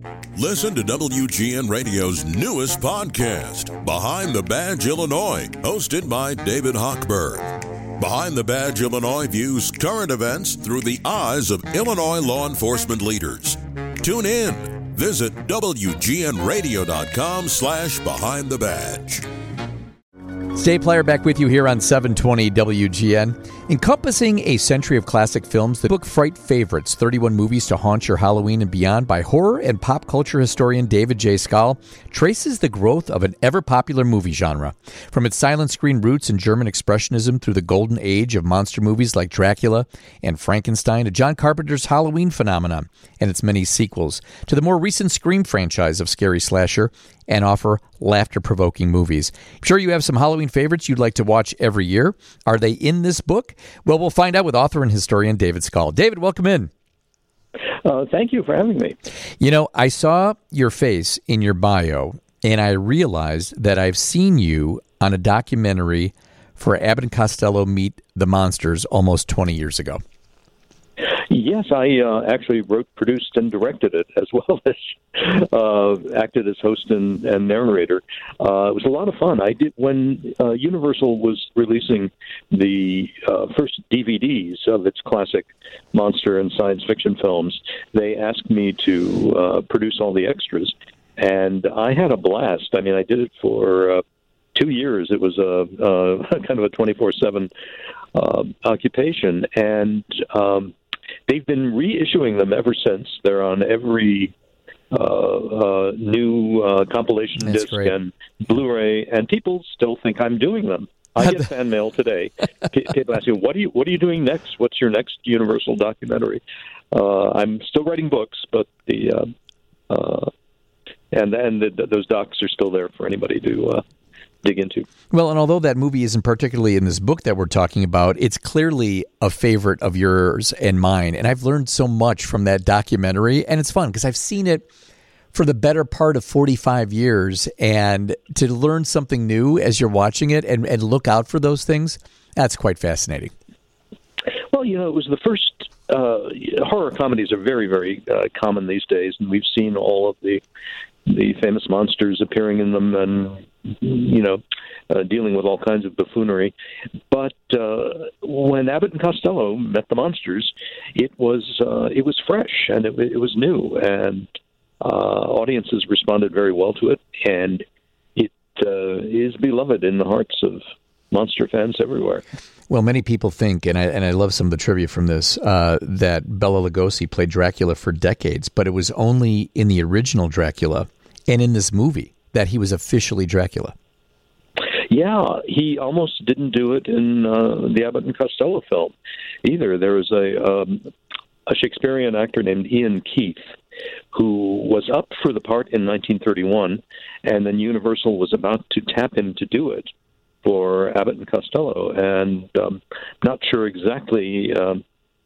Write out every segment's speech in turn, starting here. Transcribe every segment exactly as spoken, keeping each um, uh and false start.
Listen to W G N Radio's newest podcast, Behind the Badge Illinois, hosted by David Hochberg. Behind the Badge Illinois views current events through the eyes of Illinois law enforcement leaders. Tune in. Visit W G N radio dot com slash behind the badge. Stay Player back with you here on seven twenty W G N. Encompassing a century of classic films, the book Fright Favorites, thirty-one Movies to Haunt Your Halloween and Beyond by horror and pop culture historian David J. Skal, traces the growth of an ever-popular movie genre. From its silent screen roots in German Expressionism through the golden age of monster movies like Dracula and Frankenstein to John Carpenter's Halloween phenomenon and its many sequels, to the more recent Scream franchise of scary slasher and offer laughter-provoking movies. I'm sure you have some Halloween favorites you'd like to watch every year. Are they in this book? Well, we'll find out with author and historian David Skal. David, welcome in. Uh, thank you for having me. You know, I saw your face in your bio, and I realized that I've seen you on a documentary for Abbott and Costello Meet the Monsters almost twenty years ago. Yes, I uh, actually wrote, produced, and directed it, as well as uh, acted as host and, and narrator. Uh, it was a lot of fun. I did when uh, Universal was releasing the uh, first D V Ds of its classic monster and science fiction films. They asked me to uh, produce all the extras, and I had a blast. I mean, I did it for uh, two years. It was a, a kind of a twenty-four seven uh, occupation, and um, they've been reissuing them ever since. They're on every uh, uh, new uh, compilation That's disc great. and Blu-ray, and people still think I'm doing them. I get fan mail today. P- people ask me, "What are you? What are you doing next? What's your next Universal documentary?" Uh, I'm still writing books, but the uh, uh, and and the, those docs are still there for anybody to uh, dig into. Well, and although that movie isn't particularly in this book that we're talking about, it's clearly a favorite of yours and mine. And I've learned so much from that documentary. And it's fun because I've seen it for the better part of forty-five years. And to learn something new as you're watching it and, and look out for those things, that's quite fascinating. Well, you know, it was the first uh, horror comedies are very, very uh, common these days. And we've seen all of the the famous monsters appearing in them and, you know, uh, dealing with all kinds of buffoonery. But uh, when Abbott and Costello met the monsters, it was uh, it was fresh and it, it was new, and uh, audiences responded very well to it, and it uh, is beloved in the hearts of monster fans everywhere. Well, many people think, and I and I love some of the trivia from this, uh, that Bela Lugosi played Dracula for decades, but it was only in the original Dracula and in this movie that he was officially Dracula. Yeah, he almost didn't do it in uh, the Abbott and Costello film either. There was a, um, a Shakespearean actor named Ian Keith who was up for the part in nineteen thirty-one, and then Universal was about to tap him to do it for Abbott and Costello, and um, not sure exactly um,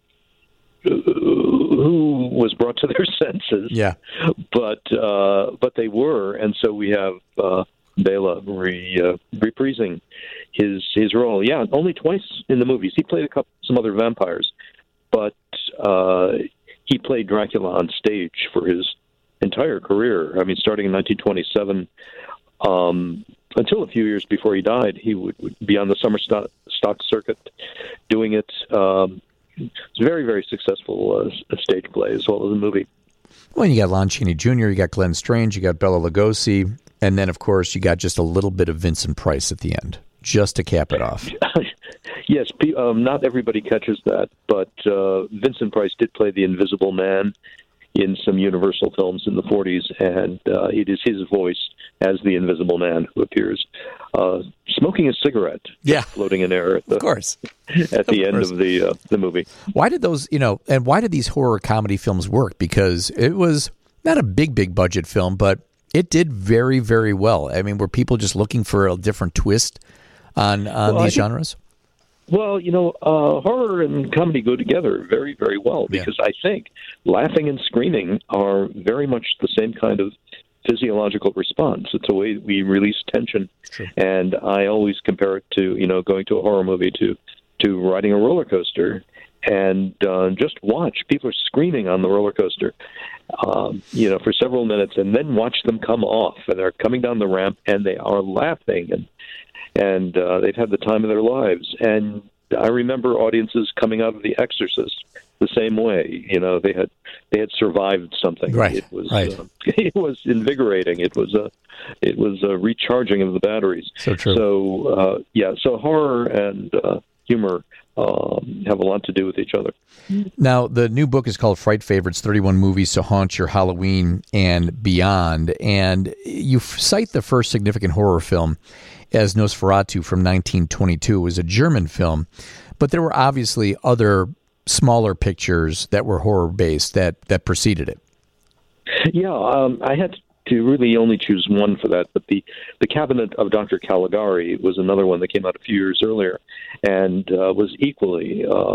who was brought to their senses. Yeah, but uh, but they were, and so we have uh, Bela re, uh, reprising his his role. Yeah, only twice in the movies. He played a couple some other vampires, but uh, he played Dracula on stage for his entire career. I mean, starting in nineteen twenty-seven. Um, until a few years before he died, he would, would be on the summer stock, stock circuit doing it. Um, it's a very, very successful uh, stage play as well as a movie. Well, you got Lon Chaney Junior, you got Glenn Strange, you got Bela Lugosi, and then, of course, you got just a little bit of Vincent Price at the end, just to cap it off. Yes, um, not everybody catches that, but uh, Vincent Price did play the Invisible Man in some Universal films in the forties, and uh, it is his voice as the Invisible Man who appears uh, smoking a cigarette, yeah, floating in air at the, of course. at the of end course. of the uh, the movie. Why did those, you know, and why did these horror comedy films work? Because it was not a big, big budget film, but it did very, very well. I mean, were people just looking for a different twist on, on well, these think, genres? Well, you know, uh, horror and comedy go together very, very well because yeah. I think laughing and screaming are very much the same kind of physiological response. It's a way we release tension. True. And I always compare it to, you know, going to a horror movie to, to riding a roller coaster. And uh, just watch. People are screaming on the roller coaster. um, you know, for several minutes, and then watch them come off, and they're coming down the ramp, and they are laughing, and and uh, they've had the time of their lives. And I remember audiences coming out of The Exorcist the same way. You know, they had they had survived something. Right. It was right. Uh, it was invigorating. It was a it was a recharging of the batteries. So true. So uh, yeah. So horror and uh, humor um, have a lot to do with each other. Now, the new book is called Fright Favorites, thirty-one Movies to Haunt Your Halloween and Beyond. And you f- cite the first significant horror film as Nosferatu from nineteen twenty-two. It was a German film, but there were obviously other smaller pictures that were horror-based that, that preceded it. Yeah, um, I had to really only choose one for that, but the, the Cabinet of Doctor Caligari was another one that came out a few years earlier and uh, was equally uh,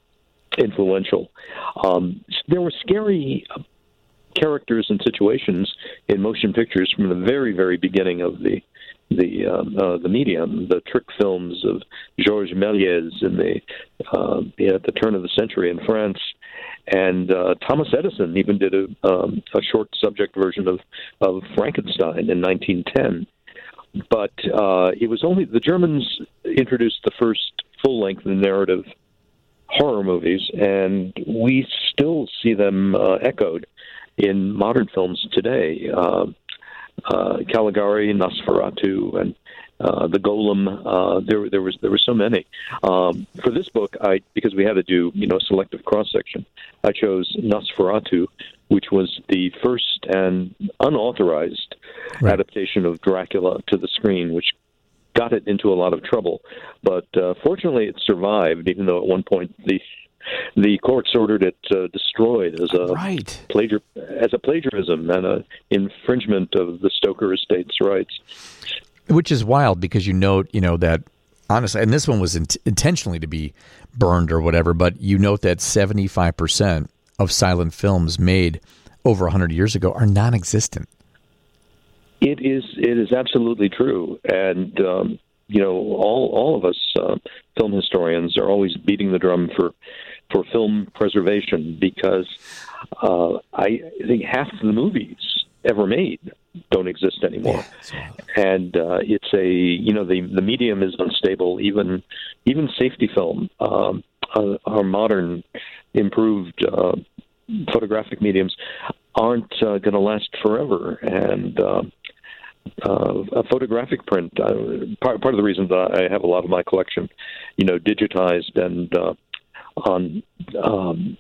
influential. Um, there were scary characters and situations in motion pictures from the very, very beginning of the the um, uh, the medium, the trick films of Georges Méliès in the uh, at the turn of the century in France, and uh, Thomas Edison even did a, um, a short subject version of of Frankenstein in nineteen ten. But uh, it was only the Germans introduced the first full length narrative horror movies, and we still see them uh, echoed in modern films today. Uh, Uh, Caligari, Nosferatu, and uh, the Golem. Uh, there, there was there were so many. Um, for this book, I because we had to do you know selective cross section, I chose Nosferatu, which was the first and unauthorized right. adaptation of Dracula to the screen, which got it into a lot of trouble. But uh, fortunately, it survived, even though at one point the The courts ordered it uh, destroyed as a right. plagiar as a plagiarism and a infringement of the Stoker estate's rights. Which is wild because you note, you know, that honestly, and this one was in- intentionally to be burned or whatever, but you note that seventy-five percent of silent films made over one hundred years ago are non-existent. It is. It is absolutely true, and um, you know, all all of us uh, film historians are always beating the drum for. for film preservation, because uh, I think half of the movies ever made don't exist anymore. Yeah, and uh, it's a, you know, the, the medium is unstable. Even even safety film, um, uh, our modern improved uh, photographic mediums aren't uh, going to last forever. And uh, uh, a photographic print, uh, part, part of the reason that I have a lot of my collection, you know, digitized and uh, on um,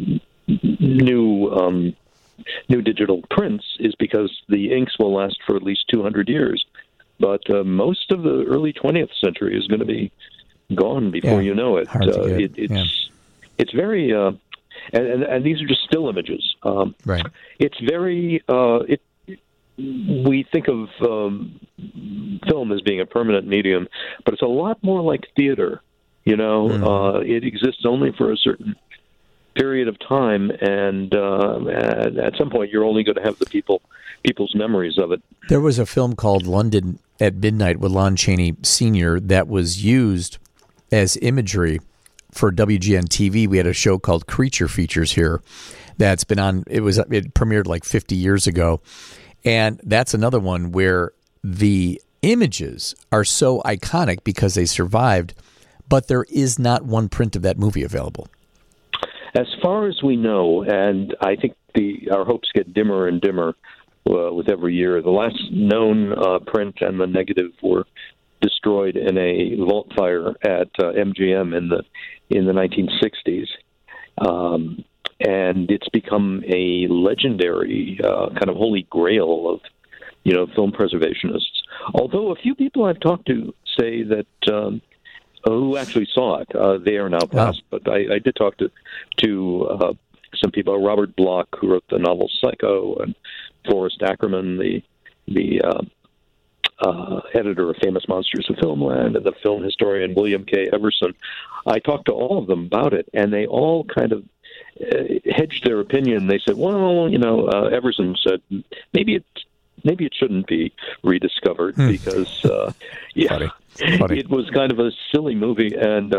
new um, new digital prints is because the inks will last for at least two hundred years. But uh, most of the early twentieth century is going to be gone before yeah, you know it. Hard to Uh, get. it it's yeah. it's very uh, and, and and these are just still images. Um, right. It's very uh, it. We think of um, film as being a permanent medium, but it's a lot more like theater. You know, mm. uh, it exists only for a certain period of time, and uh, at, at some point, you're only going to have the people, people's memories of it. There was a film called London at Midnight with Lon Chaney Senior that was used as imagery for W G N T V. We had a show called Creature Features here that's been on. It was it premiered like fifty years ago, and that's another one where the images are so iconic because they survived. But there is not one print of that movie available. As far as we know, and I think the our hopes get dimmer and dimmer uh, with every year. The last known uh, print and the negative were destroyed in a vault fire at uh, M G M in the in the nineteen sixties, um, and it's become a legendary uh, kind of holy grail of you know film preservationists. Although a few people I've talked to say that. Um, who actually saw it. Uh, they are now passed, wow. but I, I did talk to to uh, some people. Robert Bloch, who wrote the novel Psycho, and Forrest Ackerman, the the uh, uh, editor of Famous Monsters of Filmland, and the film historian William K. Everson. I talked to all of them about it, and they all kind of uh, hedged their opinion. They said, well, you know, uh, Everson said, maybe it, maybe it shouldn't be rediscovered hmm. because, uh, yeah, Funny. Funny. It was kind of a silly movie, and uh,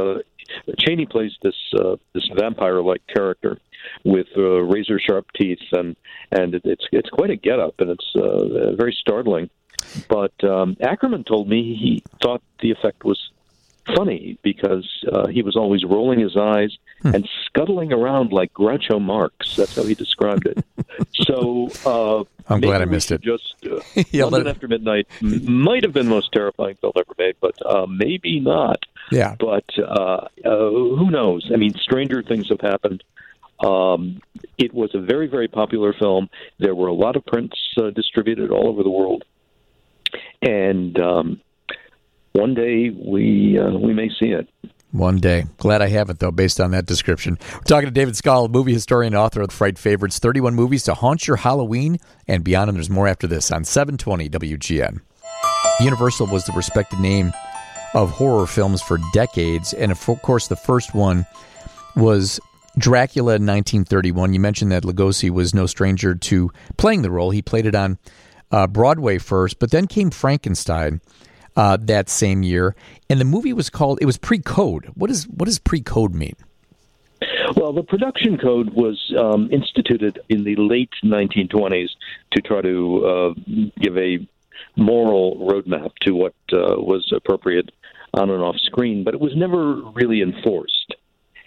Chaney plays this uh, this vampire-like character with uh, razor-sharp teeth, and and it, it's it's quite a get-up, and it's uh, very startling. But um, Ackerman told me he thought the effect was funny because uh, he was always rolling his eyes hmm. and scuttling around like Groucho Marx. That's how he described it. So uh, I'm glad I missed it. Just uh, London After Midnight might have been the most terrifying film ever made, but uh, maybe not. Yeah. But uh, uh, who knows? I mean, stranger things have happened. Um, it was a very, very popular film. There were a lot of prints uh, distributed all over the world. And um, one day we uh, we may see it. One day. Glad I haven't, though, based on that description. We're talking to David Skal, movie historian and author of Fright Favorites, thirty-one movies to haunt your Halloween and beyond. And there's more after this on seven twenty W G N. Universal was the respected name of horror films for decades. And, of course, the first one was Dracula in nineteen thirty-one. You mentioned that Lugosi was no stranger to playing the role. He played it on uh, Broadway first, but then came Frankenstein uh, that same year. And the movie was called, it was pre-code. What is what does pre-code mean? Well, the production code was um, instituted in the late nineteen twenties to try to uh, give a moral roadmap to what uh, was appropriate on and off screen, but it was never really enforced.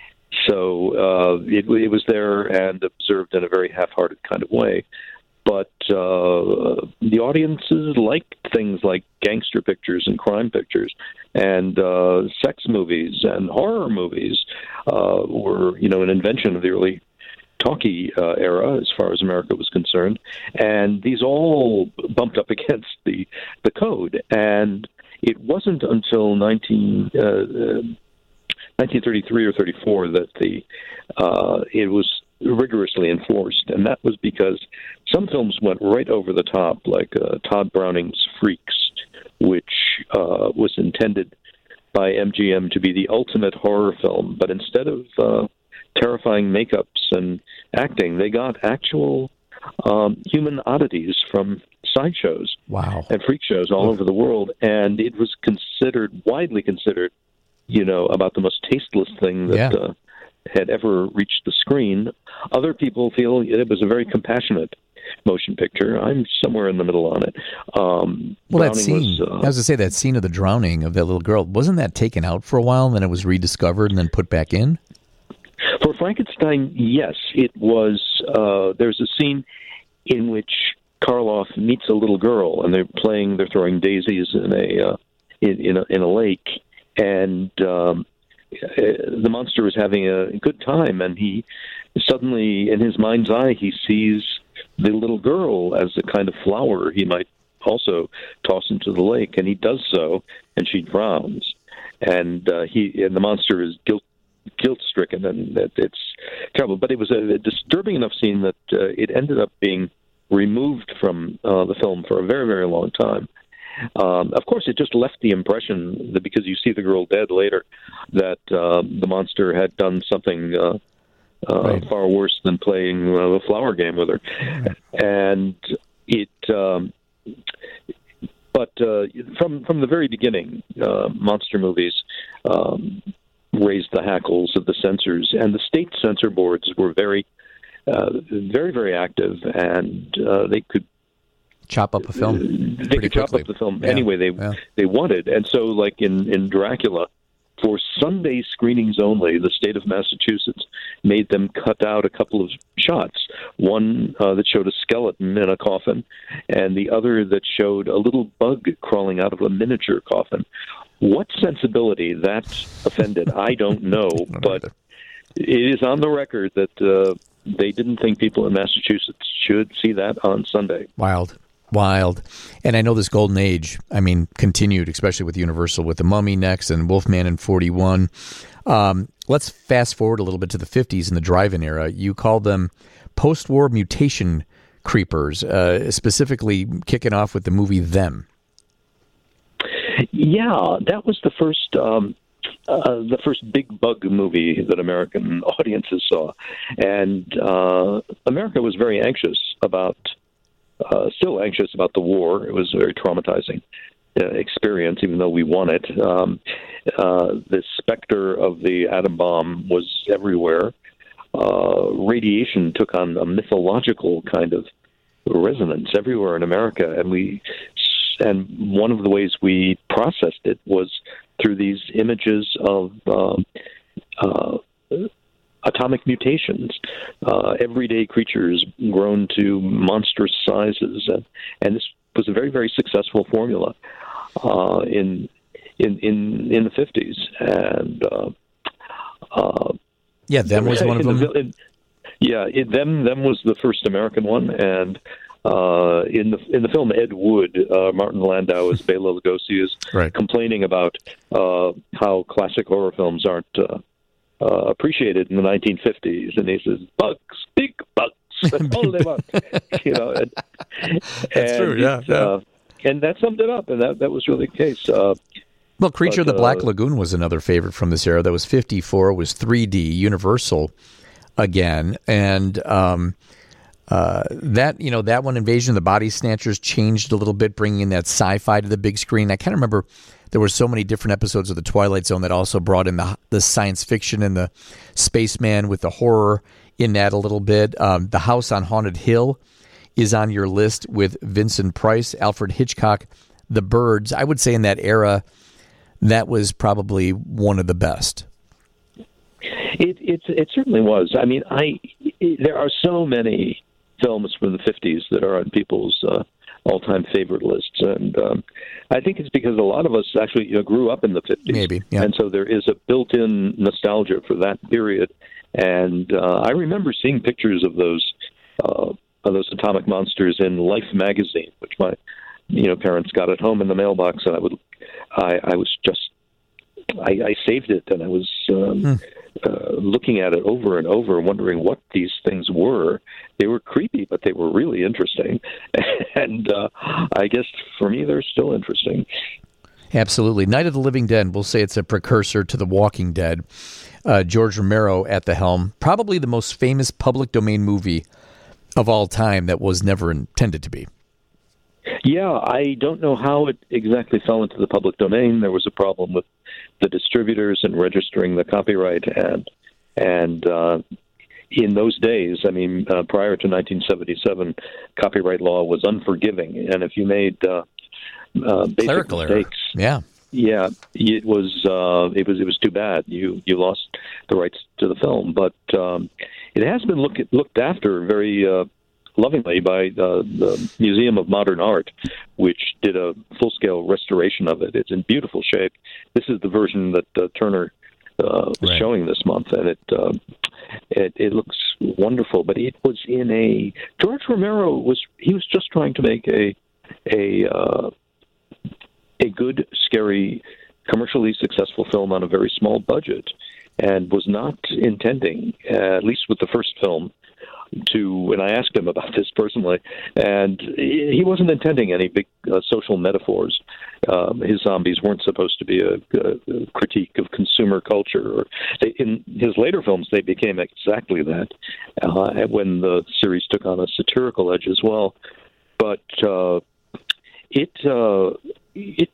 So uh, it, it was there and observed in a very half-hearted kind of way. But uh, the audiences liked things like gangster pictures and crime pictures, and uh, sex movies and horror movies uh, were, you know, an invention of the early talkie uh, era, as far as America was concerned. And these all bumped up against the the code. And it wasn't until nineteen. Uh, nineteen thirty-three or thirty-four that the uh, it was rigorously enforced, and that was because some films went right over the top, like uh, Todd Browning's Freaks, which uh, was intended by M G M to be the ultimate horror film, but instead of uh, terrifying makeups and acting, they got actual um, human oddities from sideshows wow. and freak shows all over the world, and it was considered, widely considered, you know, about the most tasteless thing that yeah. uh, had ever reached the screen. Other people feel it was a very compassionate motion picture. I'm somewhere in the middle on it. Um, well, Browning that scene, was, uh, I was going to say, that scene of the drowning of that little girl, wasn't that taken out for a while and then it was rediscovered and then put back in? For Frankenstein, yes. It was, uh, there's a scene in which Karloff meets a little girl and they're playing, they're throwing daisies in a, uh, in, in a, in a lake. And um, the monster is having a good time, and he suddenly, in his mind's eye, he sees the little girl as a kind of flower he might also toss into the lake, and he does so, and she drowns. And uh, he and the monster is guilt guilt stricken, and that it's terrible. But it was a, a disturbing enough scene that uh, it ended up being removed from uh, the film for a very, very long time. Um, of course, it just left the impression that because you see the girl dead later, that uh, the monster had done something uh, uh, right. far worse than playing uh, the flower game with her. Right. And it, um, but uh, from from the very beginning, uh, monster movies um, raised the hackles of the censors, and the state censor boards were very, uh, very, very active, and uh, they could. Chop up a film. They could chop quickly. up the film yeah. any way they yeah. they wanted, and so, like in, in Dracula, for Sunday screenings only, the state of Massachusetts made them cut out a couple of shots. One uh, that showed a skeleton in a coffin, and the other that showed a little bug crawling out of a miniature coffin. What sensibility that offended, I don't know, don't but either. It is on the record that uh, they didn't think people in Massachusetts should see that on Sunday. Wild. Wild. And I know this golden age, I mean, continued, especially with Universal, with The Mummy next and Wolfman in forty-one. Um, let's fast forward a little bit to the fifties and the drive-in era. You called them post-war mutation creepers, uh, specifically kicking off with the movie Them. Yeah, that was the first... Um Uh, the first big bug movie that American audiences saw. And uh, America was very anxious about, uh, still anxious about the war. It was very traumatizing. uh, experience, even though we won it. Um, uh, the specter of the atom bomb was everywhere. Uh, radiation took on a mythological kind of resonance everywhere in America, and we and one of the ways we processed it was through these images of uh, uh, atomic mutations, uh, everyday creatures grown to monstrous sizes, and, and this was a very, very successful formula uh, in in in in the fifties, and uh, uh, yeah, them was one of them. The, in, yeah, it, them them was the first American one, and uh, in the in the film Ed Wood, uh, Martin Landau as Bela Lugosi is right. complaining about uh, how classic horror films aren't uh, uh, appreciated in the nineteen fifties, and he says, "Bugs, big bugs, that's all they want." You know, and, that's and true. Yeah, yeah. Uh, and that summed it up, and that that was really the case. Uh, Well, Creature but, of the Black uh, Lagoon was another favorite from this era. That was fifty-four. It was three D, Universal again. And um, uh, that, you know, that one, Invasion of the Body Snatchers, changed a little bit, bringing in that sci-fi to the big screen. I kind of remember there were so many different episodes of The Twilight Zone that also brought in the, the science fiction and the spaceman with the horror in that a little bit. Um, the House on Haunted Hill is on your list with Vincent Price, Alfred Hitchcock, The Birds. I would say in that era, that was probably one of the best. It it, it certainly was. I mean, I it, there are so many films from the fifties that are on people's uh, all-time favorite lists, and um, I think it's because a lot of us actually you know, grew up in the fifties, maybe, yeah. And so there is a built-in nostalgia for that period. And uh, I remember seeing pictures of those uh, of those atomic monsters in Life magazine, which my you know parents got at home in the mailbox, and I would I, I was just I, I saved it, and I was um, hmm. uh, looking at it over and over, wondering what these things were. They were creepy, but they were really interesting, and uh, I guess for me they're still interesting. Absolutely. Night of the Living Dead, we'll say it's a precursor to The Walking Dead. Uh, George Romero at the helm, probably the most famous public domain movie of all time that was never intended to be. Yeah, I don't know how it exactly fell into the public domain. There was a problem with the distributors and registering the copyright, and and uh, in those days, I mean, uh, prior to nineteen seventy-seven, copyright law was unforgiving, and if you made uh, uh, basic Clerical mistakes, error. yeah, yeah, it was uh, it was it was too bad. You you lost the rights to the film, but um, it has been look, looked after very. Uh, lovingly by uh, the Museum of Modern Art, which did a full-scale restoration of it. It's in beautiful shape. This is the version that uh, Turner uh, was right. showing this month, and it, uh, it it looks wonderful. But it was in a George Romero was he was just trying to make a a uh, a good, scary, commercially successful film on a very small budget, and was not intending, uh, at least with the first film, to, and I asked him about this personally, and he wasn't intending any big uh, social metaphors. Um, his zombies weren't supposed to be a, a critique of consumer culture. Or they, in his later films, they became exactly that, uh, when the series took on a satirical edge as well. But uh, it uh, it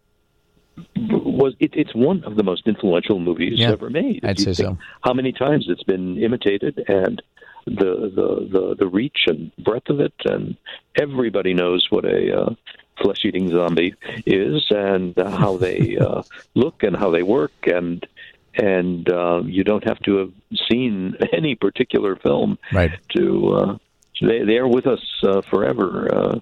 was it, it's one of the most influential movies yeah, ever made. I'd say so. How many times it's been imitated, and the, the the the reach and breadth of it, and everybody knows what a uh, flesh-eating zombie is, and uh, how they uh, look and how they work, and and uh, you don't have to have seen any particular film right. to uh, they they are with us uh, forever. Uh,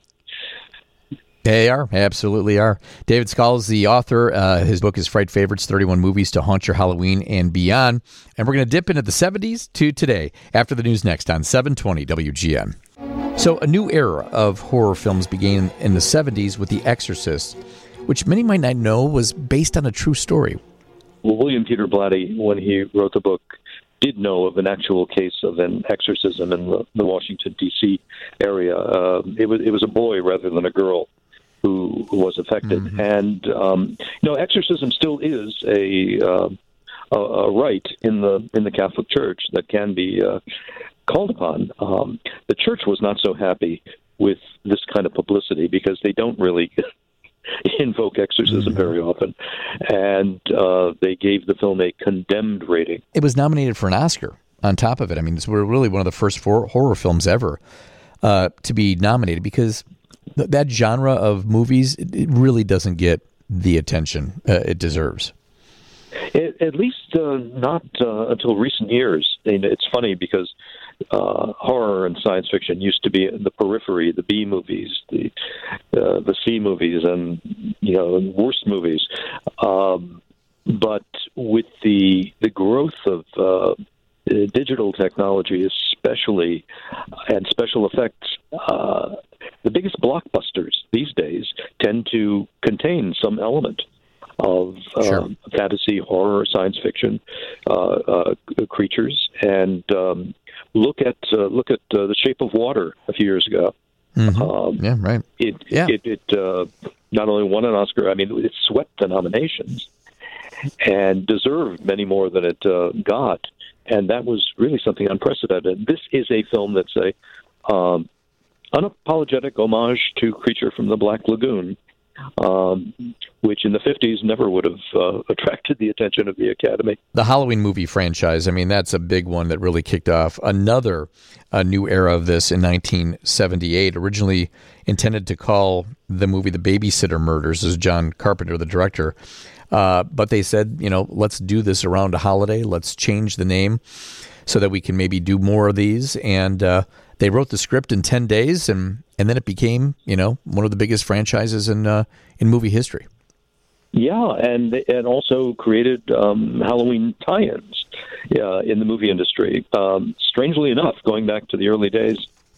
They are, absolutely are. David Skal is the author. Uh, his book is Fright Favorites, thirty-one Movies to Haunt Your Halloween and Beyond. And we're going to dip into the seventies to today after the news next on seven twenty W G N. So a new era of horror films began in the seventies with The Exorcist, which many might not know was based on a true story. Well, William Peter Blatty, when he wrote the book, did know of an actual case of an exorcism in the, the Washington, D C area. Uh, it was it was a boy rather than a girl who was affected. Mm-hmm. And, um, you know, exorcism still is a, uh, a, a rite in the in the Catholic Church that can be uh, called upon. Um, the Church was not so happy with this kind of publicity because they don't really invoke exorcism mm-hmm. very often. And uh, they gave the film a condemned rating. It was nominated for an Oscar on top of it. I mean, it's really one of the first four horror films ever uh, to be nominated, because th- that genre of movies, it, it really doesn't get the attention uh, it deserves. It, at least uh, not uh, until recent years. And it's funny because uh, horror and science fiction used to be in the periphery, the B movies, the uh, the C movies, and you know, worst movies. Um, but with the the growth of uh, digital technology, especially, and special effects, uh, the biggest blockbusters these days tend to contain some element of uh, sure. fantasy, horror, science fiction uh, uh, creatures. And um, look at uh, look at uh, The Shape of Water a few years ago. Mm-hmm. Um, yeah, right. It yeah. it, it uh, not only won an Oscar, I mean, it swept the nominations and deserved many more than it uh, got. And that was really something unprecedented. This is a film that's a um, unapologetic homage to Creature from the Black Lagoon, um, which in the fifties never would have uh, attracted the attention of the Academy. The Halloween movie franchise, I mean, that's a big one that really kicked off another uh, new era of this in nineteen seventy-eight. Originally intended to call the movie The Babysitter Murders, as John Carpenter, the director. Uh, but they said, you know, let's do this around a holiday. Let's change the name so that we can maybe do more of these. And uh, they wrote the script in ten days, and, and then it became, you know, one of the biggest franchises in uh, in movie history. Yeah, and and also created um, Halloween tie-ins uh, in the movie industry. Um, strangely enough, going back to the early days,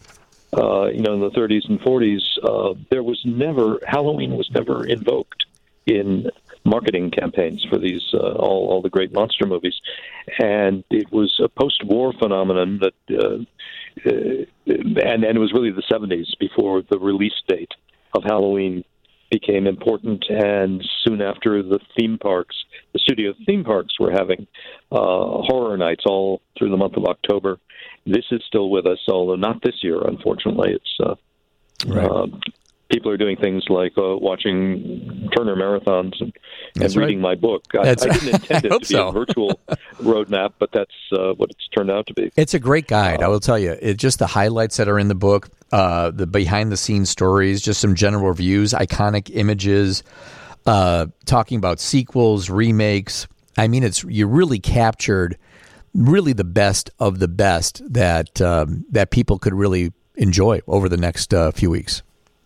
uh, you know, in the thirties and forties, uh, there was never Halloween was never invoked in marketing campaigns for these uh, all all the great monster movies, and it was a post-war phenomenon that, uh, uh, and and it was really the seventies before the release date of Halloween became important, and soon after the theme parks, the studio theme parks were having uh, horror nights all through the month of October. This is still with us, although not this year, unfortunately. It's uh, right. uh, people are doing things like uh, watching Turner marathons and, and reading right. my book. I, I didn't intend it to be so. a virtual roadmap, but that's uh, what it's turned out to be. It's a great guide, uh, I will tell you. It's just the highlights that are in the book, uh, the behind-the-scenes stories, just some general reviews, iconic images, uh, talking about sequels, remakes. I mean, it's you really captured really the best of the best that um, that people could really enjoy over the next uh, few weeks.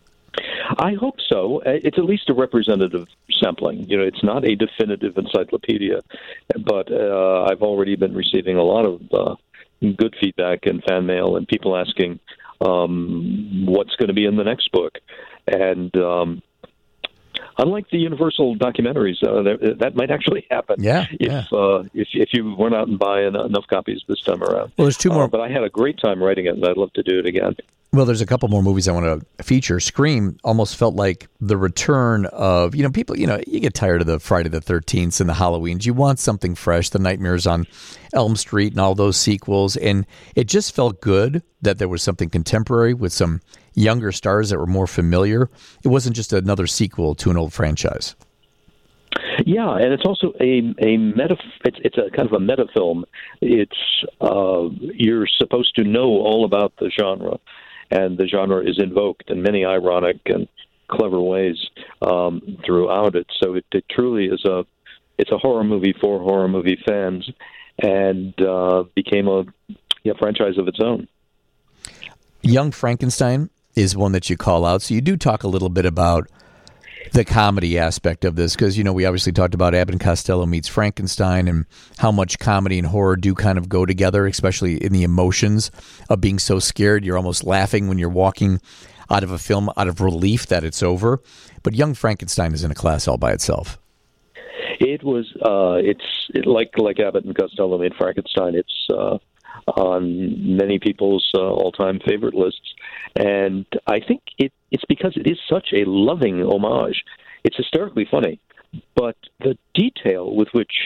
I hope so. It's at least a representative sampling. You know, it's not a definitive encyclopedia, but uh, I've already been receiving a lot of uh, good feedback and fan mail and people asking um, what's going to be in the next book. And um, unlike the Universal documentaries, uh, that, that might actually happen. Yeah, if, yeah. Uh, if if you went out and buy enough copies this time around. Well, there's two more. Uh, but I had a great time writing it, and I'd love to do it again. Well, there's a couple more movies I want to feature. Scream almost felt like the return of, you know, people, you know, you get tired of the Friday the thirteenth and the Halloweens. You want something fresh, the Nightmares on Elm Street and all those sequels. And it just felt good that there was something contemporary with some younger stars that were more familiar. It wasn't just another sequel to an old franchise. Yeah, and it's also a a meta. It's it's a kind of a meta film. It's uh, you're supposed to know all about the genre, and the genre is invoked in many ironic and clever ways um, throughout it. So it, it truly is a it's a horror movie for horror movie fans, and uh, became a yeah, franchise of its own. Young Frankenstein is one that you call out. So you do talk a little bit about the comedy aspect of this, because, you know, we obviously talked about Abbott and Costello meets Frankenstein and how much comedy and horror do kind of go together, especially in the emotions of being so scared. You're almost laughing when you're walking out of a film out of relief that it's over. But Young Frankenstein is in a class all by itself. It was, uh, it's it, like like Abbott and Costello made Frankenstein. It's uh, on many people's uh, all-time favorite lists. And I think it, it's because it is such a loving homage. It's hysterically funny, but the detail with which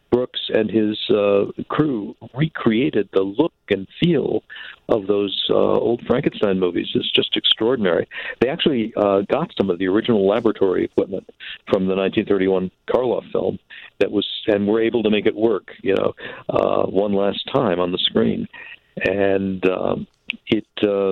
Brooks and his uh, crew recreated the look and feel of those uh, old Frankenstein movies is just extraordinary. They actually uh, got some of the original laboratory equipment from the nineteen thirty-one Karloff film that was, and were able to make it work, you know, uh, one last time on the screen. And um, it, uh,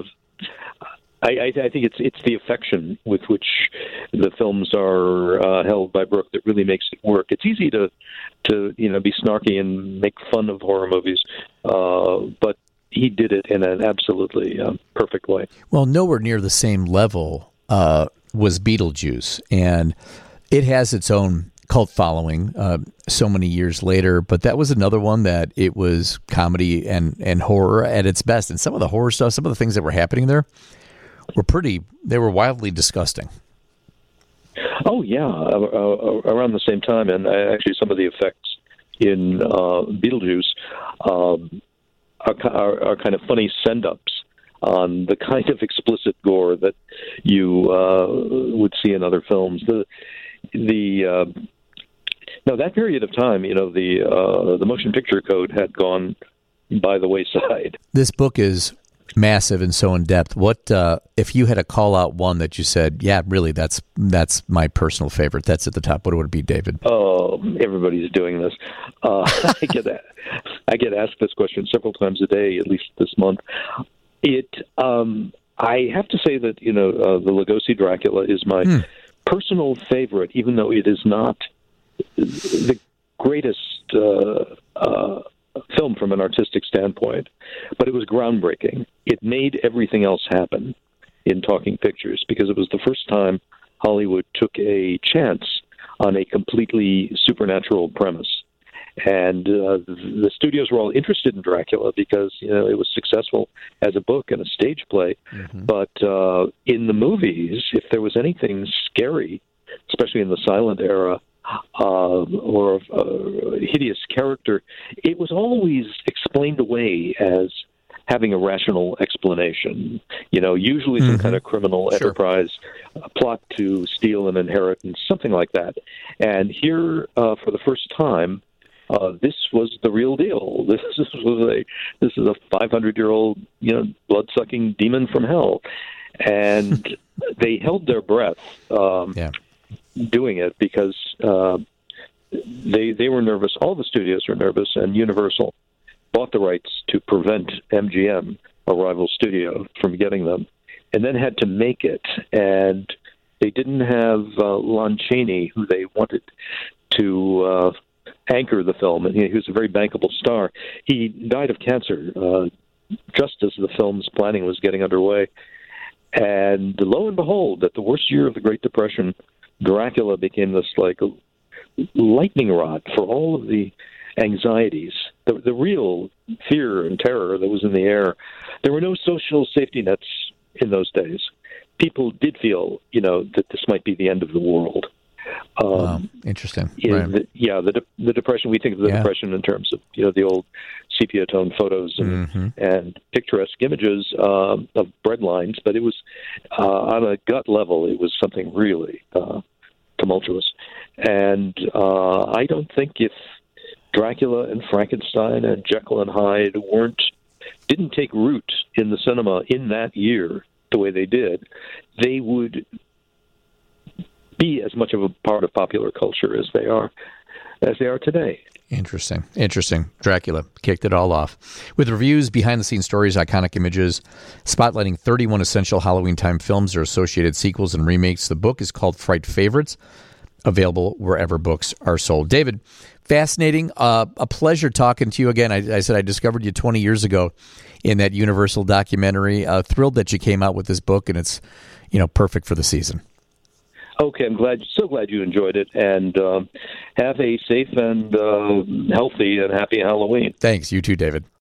I, I think it's it's the affection with which the films are uh, held by Brooke that really makes it work. It's easy to, to you know, be snarky and make fun of horror movies, uh, but he did it in an absolutely um, perfect way. Well, nowhere near the same level uh, was Beetlejuice, and it has its own cult following uh, so many years later, but that was another one that it was comedy and, and horror at its best. And some of the horror stuff, some of the things that were happening there were pretty, they were wildly disgusting. Oh, yeah, uh, uh, around the same time. And actually some of the effects in uh, Beetlejuice um, are, are, are kind of funny send-ups on the kind of explicit gore that you uh, would see in other films. The the uh, now that period of time, you know, the uh, the motion picture code had gone by the wayside. This book is massive and so in depth. What uh, if you had to call out one that you said, yeah, really, that's that's my personal favorite. That's at the top. What would it be, David? Oh, everybody's doing this. Uh, I get that. I get asked this question several times a day, at least this month. It. Um, I have to say that you know uh, the Lugosi Dracula is my hmm. personal favorite, even though it is not the greatest uh, uh, film from an artistic standpoint, but it was groundbreaking. It made everything else happen in talking pictures because it was the first time Hollywood took a chance on a completely supernatural premise. And uh, the studios were all interested in Dracula because you know it was successful as a book and a stage play. Mm-hmm. But uh, in the movies, if there was anything scary, especially in the silent era, uh, or a hideous character, it was always explained away as having a rational explanation. You know, usually some mm-hmm. kind of criminal sure. enterprise, a plot to steal an inheritance, something like that. And here, uh, for the first time, Uh, this was the real deal. This, this was a this is a five hundred year old you know blood sucking demon from hell, and they held their breath um, yeah. doing it because uh, they they were nervous. All the studios were nervous, and Universal bought the rights to prevent M G M, a rival studio, from getting them, and then had to make it. And they didn't have uh, Lon Chaney, who they wanted to Uh, anchor the film, and he, he was a very bankable star. He died of cancer uh, just as the film's planning was getting underway. And lo and behold, at the worst year of the Great Depression, Dracula became this like lightning rod for all of the anxieties, the, the real fear and terror that was in the air. There were no social safety nets in those days. People did feel, you know, that this might be the end of the world. Um, wow. Interesting. Right. The, yeah, the de- the depression. We think of the yeah. depression in terms of you know the old sepia tone photos and mm-hmm. and picturesque images um, of bread lines, but it was uh, on a gut level. It was something really uh, tumultuous, and uh, I don't think if Dracula and Frankenstein and Jekyll and Hyde weren't didn't take root in the cinema in that year the way they did, they would be as much of a part of popular culture as they are as they are today. Interesting. Interesting. Dracula kicked it all off. With reviews, behind-the-scenes stories, iconic images, spotlighting thirty-one essential Halloween-time films or associated sequels and remakes, the book is called Fright Favorites, available wherever books are sold. David, fascinating. Uh, a pleasure talking to you again. I, I said I discovered you twenty years ago in that Universal documentary. Uh, thrilled that you came out with this book, and it's you know perfect for the season. Okay, I'm glad, so glad you enjoyed it, and um, have a safe and uh, healthy and happy Halloween. Thanks. You too, David.